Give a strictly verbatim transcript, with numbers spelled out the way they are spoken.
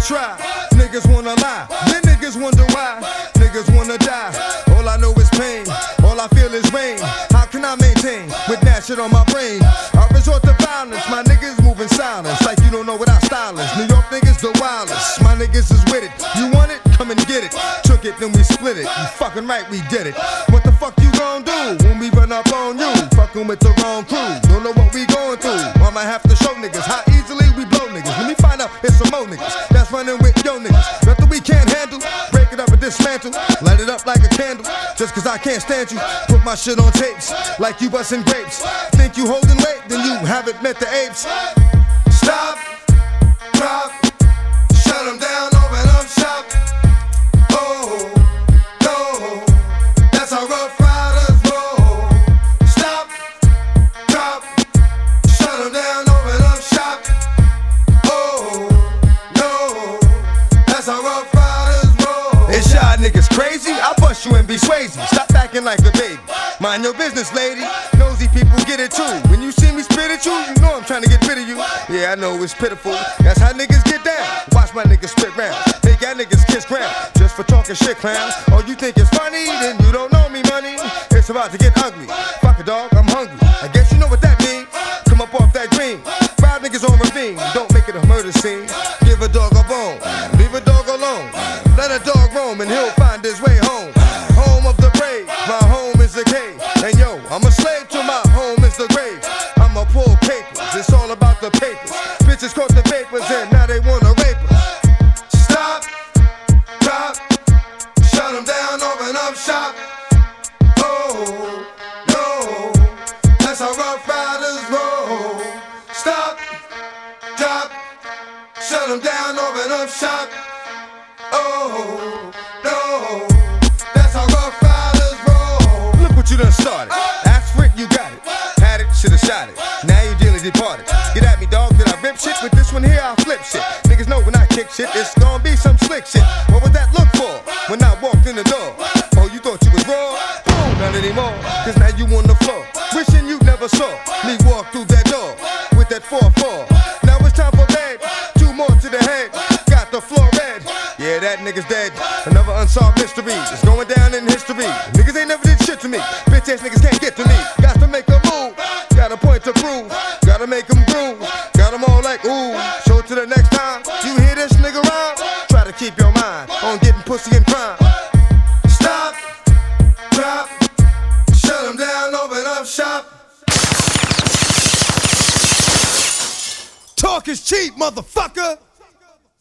try. Niggas wanna lie, then niggas wonder why. Niggas wanna die, all I know is pain. All I feel is rain. How can I maintain with that shit on my brain? I resort to violence, my niggas moving silence like you don't know what our style is. New York niggas the wildest, my niggas is with it. You want it? Come and get it. Took it, then we split it. You fucking right, we did it. What the fuck you gon' do when we run up on you? Fucking with the wrong crew, don't know what we going through. I might have to show niggas how easily we blow niggas. Let me find out it's some more niggas that's running with yo niggas. Nothing we can't handle, break it up and dismantle. Light it up like a candle, just cause I can't stand you. Put my shit on tapes, like you bustin' grapes. Think you holding weight, then you haven't met the apes. Stop, drop, shut them down, open up shop. Oh, no, that's how Rough Riders roll. Stop, drop, shut them down, open up shop. Oh, no, that's how Rough Riders roll. Is y'all niggas crazy? I'll bust you and be Swayze. Stop acting like a baby. Mind your business, lady. Nosy people get it too. When you see me spit at you, you know I'm trying to get rid of you. Yeah, I know it's pitiful. That's how niggas get down. Watch my niggas spit round. Make y'all niggas kiss ground. Just for talking shit, clowns. Oh, you think it's funny? Then you don't know me, money. It's about to get ugly. Fuck a dog, I'm hungry. I guess you know what that means. Come up off that green. Five niggas on ravine. Don't make it a murder scene. Give a dog a bone. Leave a dog alone. Let a dog roam and he'll find his way home. Home of the brave. My home is the cave. And yo, I'm a slave to my home is the grave. I'ma pull papers. It's all about the papers. Bitches caught the papers and now they wanna rape us. Stop, drop, shut them down, open up shop. Oh, no, that's how Rough Riders roll. Stop, drop, shut them down, open up shop. Oh, no, that's how Rough Riders roll. Look what you done started. Ask for it, you got it. Had it, should've shot it. Now you dearly departed. Get at me, dog, did I rip shit? With this one here, I'll flip shit. Niggas know when I kick shit, it's gonna be some slick shit. What would that look for when I walked in the door? Oh, you thought you was raw? Boom, not anymore. Cause now you on the floor. Wishing you never saw me walk through that door with that four four. Now it's time for bed. Two more to the head. Got the floor red. Yeah, that nigga's dead. Another unsolved mystery. It's going down in history. Niggas ain't never did shit to me. Bitch ass niggas can't get to me. Got to make a move. Got a point to prove. Gotta make them groove. Got them all like ooh. Show it to the next time. You hear this nigga rhyme? Try to keep your mind on getting pussy and crime. Stop, drop, shut them down, open up shop. Talk is cheap, motherfucker.